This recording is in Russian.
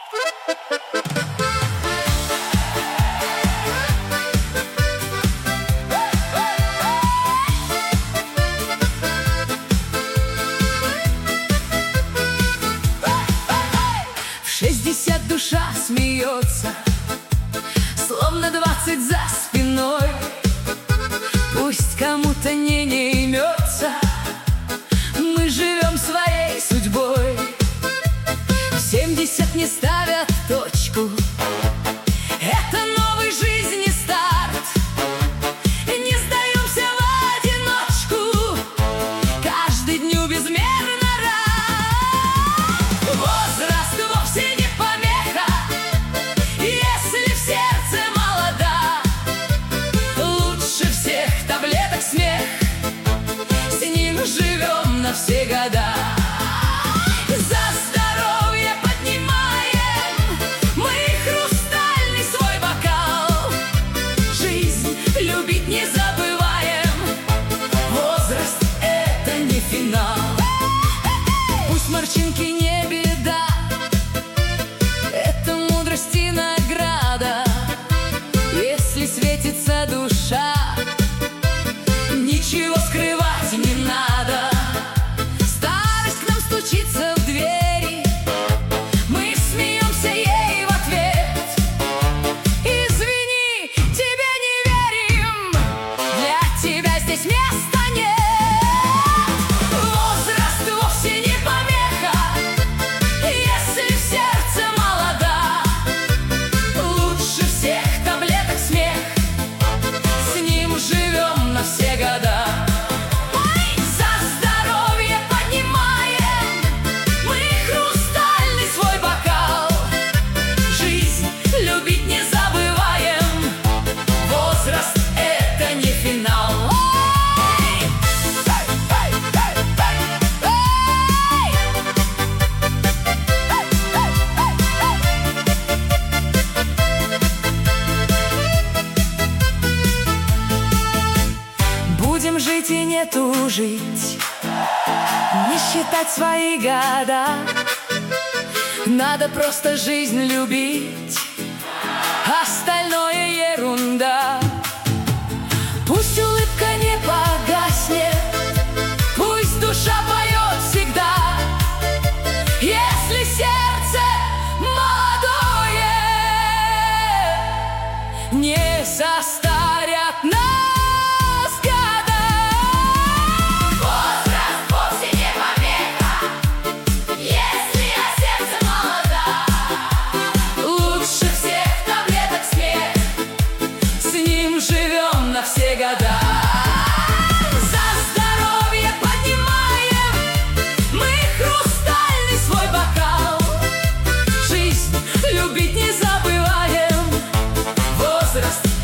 В 60 душа смеется, словно 20 за спиной. Пусть кому-то не имется, мы живем своей судьбой. В 70 не ставят точку, это новый жизни старт. Не сдаемся в одиночку, каждый дню безмерно рад. Возраст вовсе не помеха, если в сердце молода. Лучше всех таблеток смех, с ним живем на все года. За здоровье поднимаем мы хрустальный свой бокал. Жизнь любить не забываем, возраст — это не финал. Пусть морщинки не беда, это мудрость и награда. Если светится душа, ничего скрывать не надо. Старость к нам стучится в двери, мы смеемся ей в ответ. Извини, тебе не верим, для тебя здесь места нет. Возраст вовсе не помеха, если в сердце молода. Лучше всех таблеток смех, с ним живем на все года. За здоровье поднимаем мы хрустальный свой бокал. Жизнь любить не забываем, возраст — это не финал. Будем жить и не тужить, не считать свои года. Надо просто жизнь любить, остальное ерунда. Пусть улыбка не погаснет, пусть душа поет всегда. Если сердце молодое, не состарят нас года. Возраст вовсе не помеха, если сердце молода. Лучше всех таблеток смех, с ним живем на все года. За здоровье поднимаем мы хрустальный свой бокал. Жизнь любить не забываем, возраст